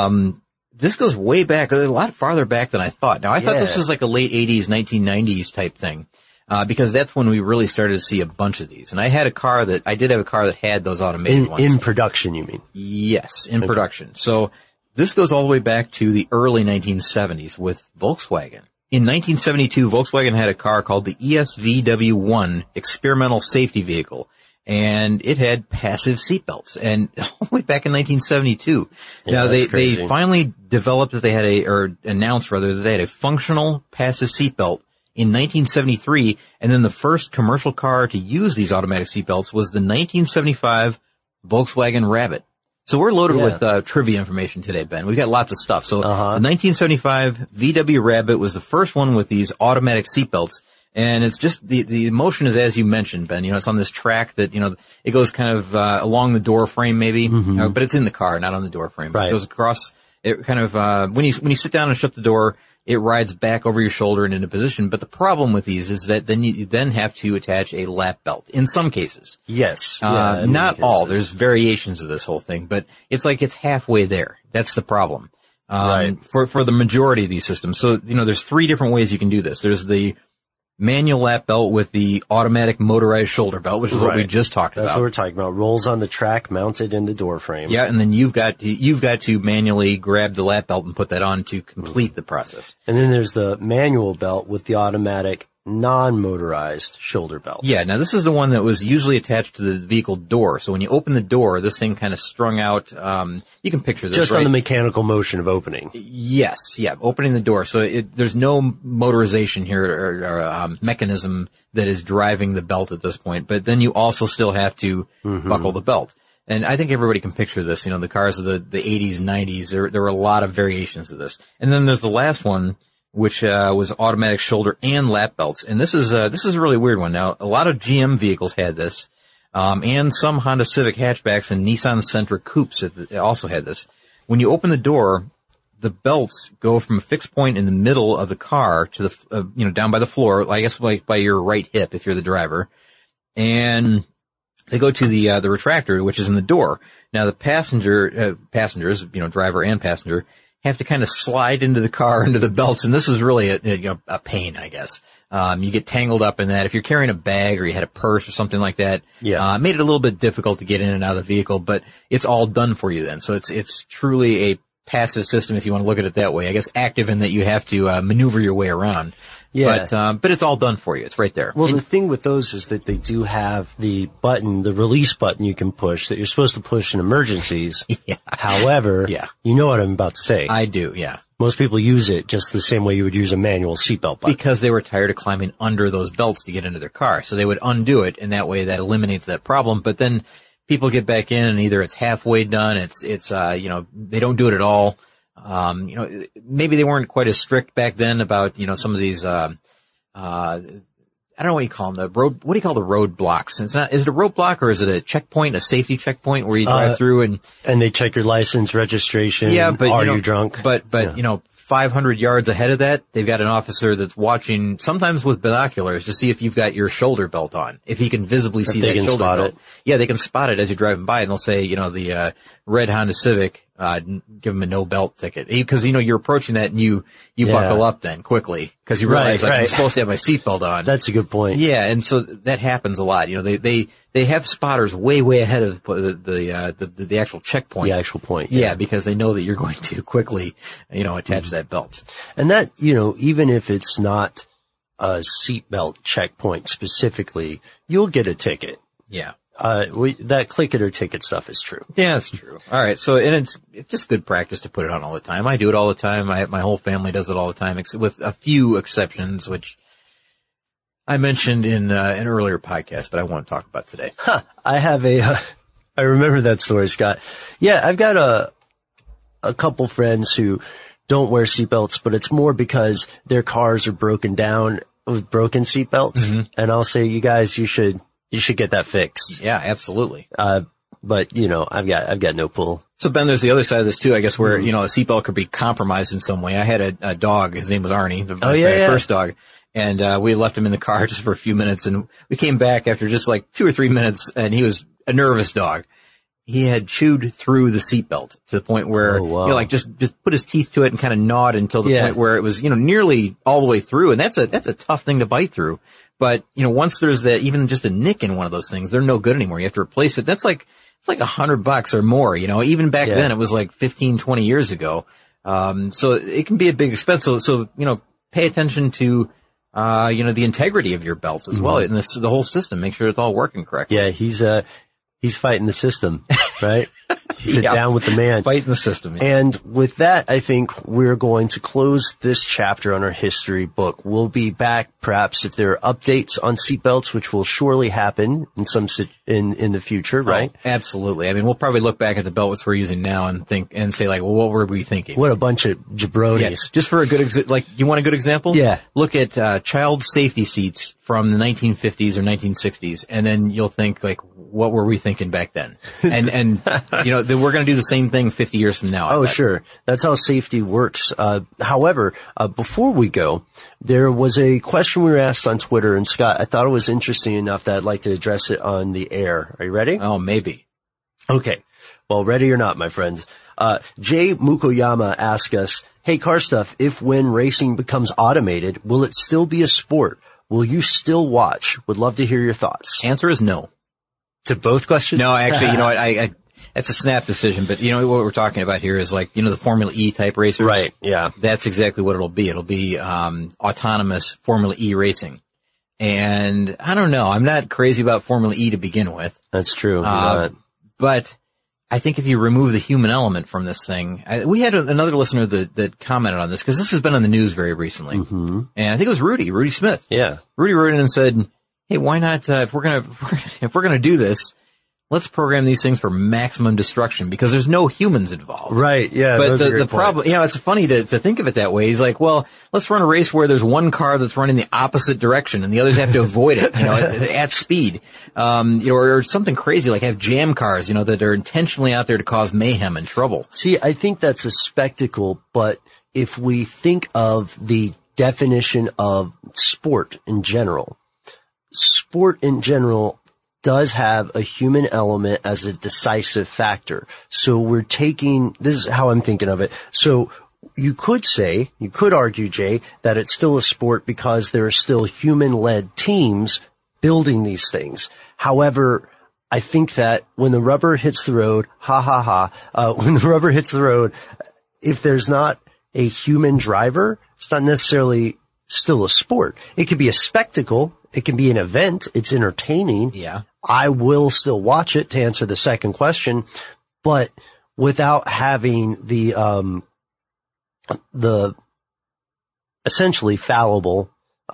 this goes way back, a lot farther back than I thought. Now, I thought this was like a late 80s, 1990s type thing. Because that's when we really started to see a bunch of these. And I did have a car that had those automated ones. In production, you mean? Yes, in production. So this goes all the way back to the early 1970s with Volkswagen. In 1972, Volkswagen had a car called the ESVW1 Experimental Safety Vehicle. And it had passive seatbelts. And all the way back in 1972. Now they finally developed that they had announced that they had a functional passive seatbelt in 1973, and then the first commercial car to use these automatic seatbelts was the 1975 Volkswagen Rabbit. So we're loaded with trivia information today, Ben. We've got lots of stuff. So the 1975 VW Rabbit was the first one with these automatic seatbelts, and it's just the motion is as you mentioned, Ben. You know, it's on this track that, you know, it goes kind of along the door frame maybe, but it's in the car, not on the door frame. Right. It goes across. It kind of when you sit down and shut the door, it rides back over your shoulder and into position. But the problem with these is that then you have to attach a lap belt in some cases. Yes. Not all. There's variations of this whole thing, but it's like it's halfway there. That's the problem. For the majority of these systems. So, you know, there's three different ways you can do this. There's the manual lap belt with the automatic motorized shoulder belt, which is what we just talked about. That's what we're talking about. Rolls on the track, mounted in the door frame. Yeah, and then you've got to manually grab the lap belt and put that on to complete the process. And then there's the manual belt with the automatic non-motorized shoulder belt. Yeah, now this is the one that was usually attached to the vehicle door. So when you open the door, this thing kind of strung out. You can picture this, just on the mechanical motion of opening. Yes, yeah, opening the door. So there's no motorization here or mechanism that is driving the belt at this point. But then you also still have to buckle the belt. And I think everybody can picture this. You know, the cars of the 80s, 90s. There were a lot of variations of this. And then there's the last one, which was automatic shoulder and lap belts. And this is a really weird one. Now, a lot of GM vehicles had this, and some Honda Civic hatchbacks and Nissan Sentra coupes also had this. When you open the door, the belts go from a fixed point in the middle of the car to the, down by the floor, I guess like by your right hip if you're the driver. And they go to the retractor, which is in the door. Now, the passengers, driver and passenger, have to kind of slide into the car, into the belts, and this is really a pain, I guess. You get tangled up in that. If you're carrying a bag or you had a purse or something like that, it made it a little bit difficult to get in and out of the vehicle, but it's all done for you then. So it's truly a passive system if you want to look at it that way. I guess active in that you have to maneuver your way around. Yeah. But it's all done for you. It's right there. Well, the thing with those is that they do have the release button you can push that you're supposed to push in emergencies. Yeah. However, you know what I'm about to say. I do, yeah. Most people use it just the same way you would use a manual seatbelt button. Because they were tired of climbing under those belts to get into their car. So they would undo it, and that way that eliminates that problem. But then people get back in and either it's halfway done, it's they don't do it at all. Maybe they weren't quite as strict back then about, some of these, I don't know what you call them, what do you call the roadblocks? Is it a roadblock or is it a checkpoint, a safety checkpoint where you drive through and they check your license, registration. Yeah, but are you drunk? But, 500 yards ahead of that, they've got an officer that's watching, sometimes with binoculars, to see if you've got your shoulder belt on. If he can visibly see that shoulder belt. Yeah, they can spot it as you're driving by, and they'll say, the red Honda Civic, give them a no belt ticket. Because, you're approaching that and you buckle up then quickly, because you realize I'm supposed to have my seatbelt on. That's a good point. Yeah, and so that happens a lot. They have spotters way ahead of the actual checkpoint. The actual point. Yeah, because they know that you're going to quickly, attach that belt. And that, even if it's not a seatbelt checkpoint specifically, you'll get a ticket. Yeah. That click it or ticket stuff is true. Yeah, that's true. All right. So, and it's just good practice to put it on all the time. I do it all the time. My whole family does it all the time, with a few exceptions, which I mentioned in an earlier podcast, but I want to talk about today. I have I remember that story, Scott. Yeah, I've got a couple friends who don't wear seatbelts, but it's more because their cars are broken down with broken seatbelts. Mm-hmm. And I'll say, you guys, you should get that fixed. Yeah, absolutely. But I've got no pull. So Ben, there's the other side of this too, I guess, where, a seatbelt could be compromised in some way. I had a dog. His name was Arnie, my first dog. And, we left him in the car just for a few minutes, and we came back after just like 2 or 3 minutes, and he was a nervous dog. He had chewed through the seatbelt to the point where, just put his teeth to it and kind of gnawed until the point where it was, nearly all the way through. And that's a tough thing to bite through. But, once there's even just a nick in one of those things, they're no good anymore. You have to replace it. It's like $100 or more, Even back then it was like 15, 20 years ago. So it can be a big expense. So, pay attention to, the integrity of your belts as well, and the whole system. Make sure it's all working correctly. Yeah, he's fighting the system, right? Sit down with the man. Fighting the system. Yeah. And with that, I think we're going to close this chapter on our history book. We'll be back perhaps if there are updates on seatbelts, which will surely happen in the future, right? Oh, absolutely. I mean, we'll probably look back at the belts we're using now and say like, well, what were we thinking? What a bunch of jabronis. Yeah. Just for a good you want a good example? Yeah. Look at child safety seats from the 1950s or 1960s, and then you'll think like, what were we thinking back then? And then we're going to do the same thing 50 years from now. Oh, sure. That's how safety works. However, before we go, there was a question we were asked on Twitter, and Scott, I thought it was interesting enough that I'd like to address it on the air. Are you ready? Oh, maybe. Okay. Well, ready or not, my friend. Jay Mukoyama asked us, hey, Car Stuff, if when racing becomes automated, will it still be a sport? Will you still watch? Would love to hear your thoughts. Answer is no. To both questions? No, actually, I that's a snap decision, but what we're talking about here is the Formula E type racers. Right, yeah. That's exactly what it'll be. It'll be, autonomous Formula E racing. And I don't know. I'm not crazy about Formula E to begin with. That's true. But I think if you remove the human element from this thing, we had another listener that commented on this because this has been on the news very recently. Mm-hmm. And I think it was Rudy Smith. Yeah. Rudy wrote in and said, hey, why not, if we're gonna do this, let's program these things for maximum destruction because there's no humans involved. Right, yeah. But the problem, it's funny to think of it that way. He's like, well, let's run a race where there's one car that's running the opposite direction and the others have to avoid it, at speed. Or something crazy like have jam cars, that are intentionally out there to cause mayhem and trouble. See, I think that's a spectacle, but if we think of the definition of sport in general does have a human element as a decisive factor. So this is how I'm thinking of it. So you could argue, Jay, that it's still a sport because there are still human-led teams building these things. However, I think that when the rubber hits the road, when the rubber hits the road, if there's not a human driver, it's not necessarily still a sport. It could be a spectacle. It can be an event. It's entertaining. Yeah. I will still watch it to answer the second question, but without having the essentially fallible,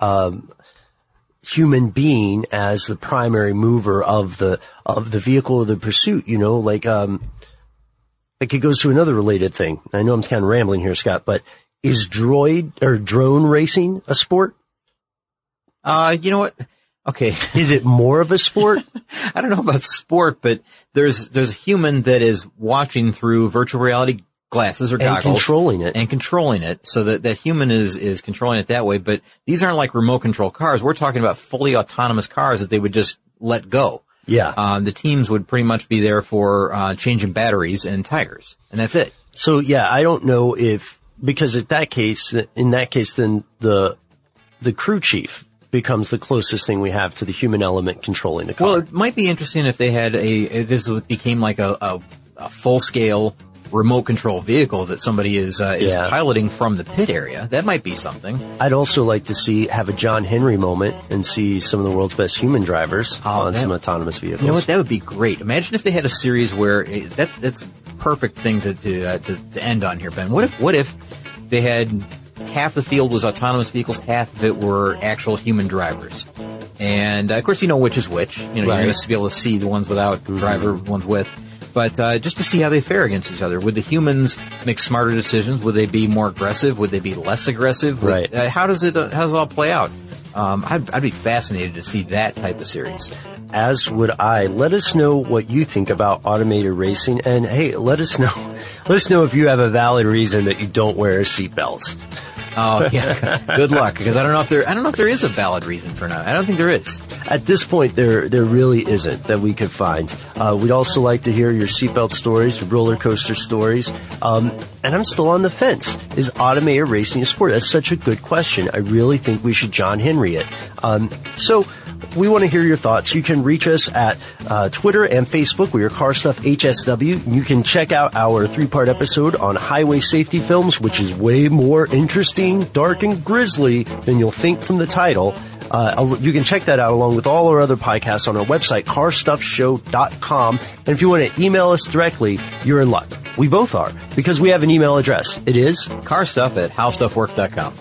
human being as the primary mover of the vehicle of the pursuit, like it goes to another related thing. I know I'm kind of rambling here, Scott, but is drone racing a sport? You know what? Okay. Is it more of a sport? I don't know about sport, but there's a human that is watching through virtual reality glasses or goggles. And controlling it. So that human is controlling it that way. But these aren't like remote control cars. We're talking about fully autonomous cars that they would just let go. Yeah. The teams would pretty much be there for, changing batteries and tires. And that's it. So yeah, I don't know because in that case, then the crew chief becomes the closest thing we have to the human element controlling the car. Well, it might be interesting if they had this became like a full-scale remote control vehicle that somebody is piloting from the pit area. That might be something. I'd also like to have a John Henry moment and see some of the world's best human drivers on some autonomous vehicles. You know what? That would be great. Imagine if they had a series where that's perfect thing to end on here, Ben. What if they had half the field was autonomous vehicles, half of it were actual human drivers? And of course, you know which is which. You know, You're going to be able to see the ones without driver, ones with. But just to see how they fare against each other. Would the humans make smarter decisions? Would they be more aggressive? Would they be less aggressive? Right. How does it all play out? I'd be fascinated to see that type of series. As would I. Let us know what you think about automated racing, and hey, let us know if you have a valid reason that you don't wear a seatbelt. Oh yeah, good luck, because I don't know if there is a valid reason for now. I don't think there is. At this point, there really isn't that we could find. We'd also like to hear your seatbelt stories, roller coaster stories. And I'm still on the fence. Is automated racing a sport? That's such a good question. I really think we should John Henry it. So we want to hear your thoughts. You can reach us at Twitter and Facebook. We are Car Stuff HSW. You can check out our 3-part episode on highway safety films, which is way more interesting, dark, and grisly than you'll think from the title. You can check that out along with all our other podcasts on our website, carstuffshow.com. And if you want to email us directly, you're in luck. We both are, because we have an email address. It is carstuff@howstuffworks.com.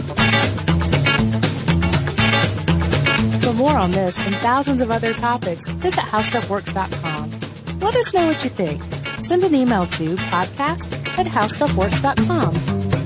For more on this and thousands of other topics, visit howstuffworks.com. Let us know what you think. Send an email to podcast@howstuffworks.com.